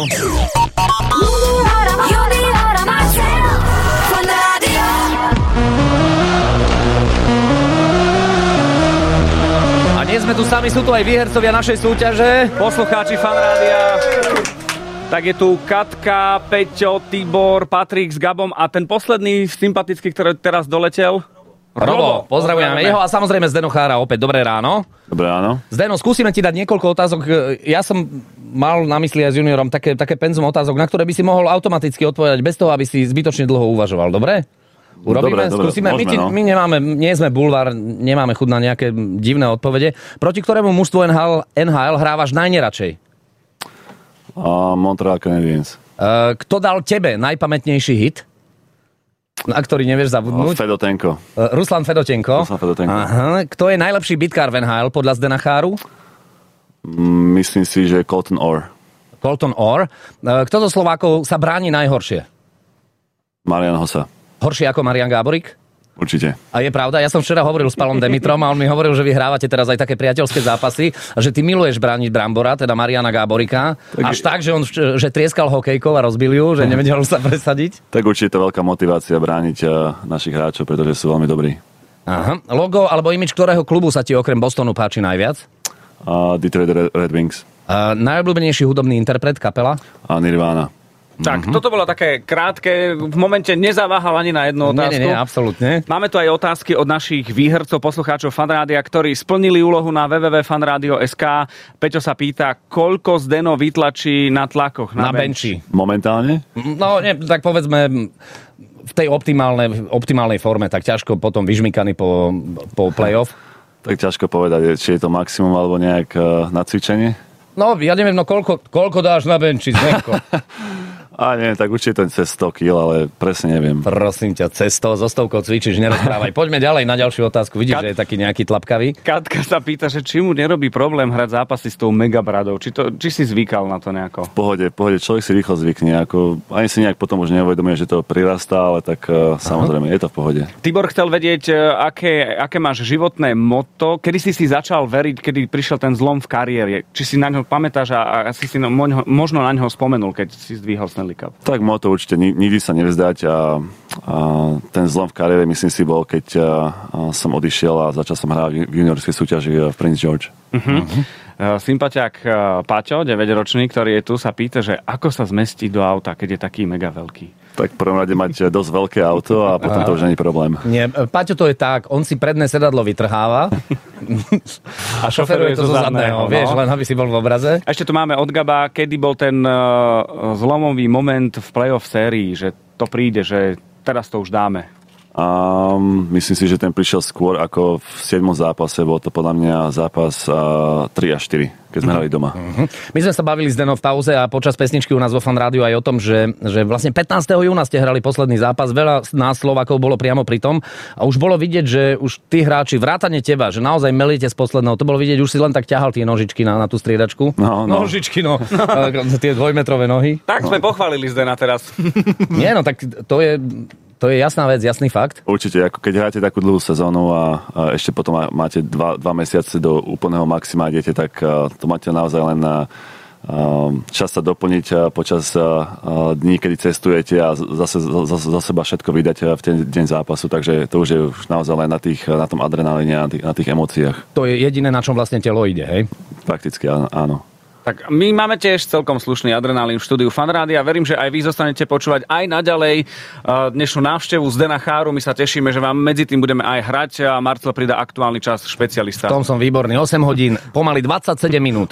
A nie sme tu sami, sú tu aj výhercovia našej súťaže, poslucháči Fanrádia. Tak je tu Katka, Peťo, Tibor, Patrik s Gabom a ten posledný sympatický, ktorý teraz doletel, Robo. Pozdravujeme jeho a samozrejme Zdeno Chára opäť. Dobré ráno. Dobré ráno. Zdeno, skúsime ti dať niekoľko otázok. Ja som mal na mysli aj s juniorom také penzum otázok, na ktoré by si mohol automaticky odpovedať bez toho, aby si zbytočne dlho uvažoval. Dobre? Urobíme? Dobre, Skúsime. môžeme, no. My nie sme bulvár, nemáme chuť na nejaké divné odpovede. Proti ktorému mužstvu NHL hrávaš najneradšej? Montreal Canadiens. Kto dal tebe najpamätnejší hit, na ktorý nevieš zabudnúť? Fedotenko. Ruslan Fedotenko. Aha. Kto je najlepší bitkár v NHL podľa Zdena Cháru? Myslím si, že Colton Orr. Colton Orr. Kto zo Slovákov sa bráni najhoršie? Marian Hossa. Horšie ako Marian Gáborík? Určite. A je pravda, ja som včera hovoril s Palom Demitrom a on mi hovoril, že vy hrávate teraz aj také priateľské zápasy a že ty miluješ brániť Brambora, teda Mariana Gáborika. Až tak, že trieskal hokejkou a rozbil ju, že nevedel sa presadiť. Tak určite to veľká motivácia brániť našich hráčov, pretože sú veľmi dobrí. Aha. Logo alebo imič ktorého klubu sa ti okrem Bostonu páči najviac? Detroit Red Wings. Najobľúbenejší hudobný interpret, kapela? Nirvana. Tak, toto bolo také krátke, v momente nezaváhal ani na jednu otázku. Nie, absolútne. Máme tu aj otázky od našich výhercov, poslucháčov Fanrádia, ktorí splnili úlohu na www.fanradio.sk. Peťo sa pýta, koľko Zdeno vytlačí na tlakoch? Na benči. Momentálne? No, nie, tak povedzme v tej optimálnej forme, tak ťažko potom vyžmykaný po play-off. Tak ťažko povedať, či je to maximum alebo nejak na cvičenie. No, ja neviem, koľko dáš na benči, Zdenko? Neviem, tak určite to cez 100 kg, ale presne neviem. Prosím ťa, cez 100, so stovkou cvičíš, nerozprávaj. Poďme ďalej na ďalšiu otázku. Vidíš, že je taký nejaký tlapkavý? Katka sa pýta, že či mu nerobí problém hrať zápasy s tou megabradou. Či si zvykal na to nejako? V pohode, človek si rýchlo zvykne. Ani si nejak potom už neuvedomuje, že to prirastá, ale tak samozrejme, je to v pohode. Tibor chcel vedieť, aké máš životné motto. Kedy si začal veriť, kedy prišiel ten zlom v kariére? Či si na ňo pamätáš a si možno na ňo spomenul, keď si zdvíhal Stanley Cup? Tak motto určite nikdy sa nevzdať a ten zlom v kariére myslím si bol, keď som odišiel a začal som hrať v juniorskej súťaži v Prince George. Sympatiák Paťo, 9-ročný, ktorý je tu, sa pýta, že ako sa zmestí do auta, keď je taký mega veľký? Tak v prvom rade mať dosť veľké auto a potom to už nie je problém. Nie, Paťo to je tak, on si predné sedadlo vytrháva a šoferuje to zo zadného, vieš, len aby si bol v obraze. Ešte tu máme od Gaba, kedy bol ten zlomový moment v playoff sérii, že to príde, že teraz to už dáme. Myslím si, že ten prišiel skôr ako v 7. zápase. Bol to podľa mňa zápas 3-4, keď sme hrali doma. My sme sa bavili s Denom v pauze a počas pesničky u nás vo Fan Rádiu aj o tom, že vlastne 15. júna ste hrali posledný zápas. Veľa nás Slovákov bolo priamo pri tom a už bolo vidieť, že už tí hráči, vrátane teba, že naozaj melíte z posledného. To bolo vidieť, už si len tak ťahal tie nožičky na tú striedačku. No. Nožičky, tie dvojmetrové nohy. Tak sme pochválili Zdena teraz. Nie, no tak to je jasná vec, jasný fakt. Určite, ako keď hráte takú dlhú sezónu a ešte potom máte 2 mesiace do úplného maxima idete, tak to máte naozaj len na čas sa doplniť počas dní, kedy cestujete a zase za seba všetko vydať v ten deň zápasu, takže to už je už naozaj len na tom adrenalíne a na tých emóciách. To je jediné, na čom vlastne telo ide, hej? Prakticky áno. Tak my máme tiež celkom slušný adrenalín v štúdiu Fanrádia. Verím, že aj vy zostanete počúvať aj naďalej dnešnú návštevu Zdena Cháru. My sa tešíme, že vám medzi tým budeme aj hrať a Marcel pridá aktuálny čas špecialista. V tom som výborný. 8 hodín, pomaly 27 minút.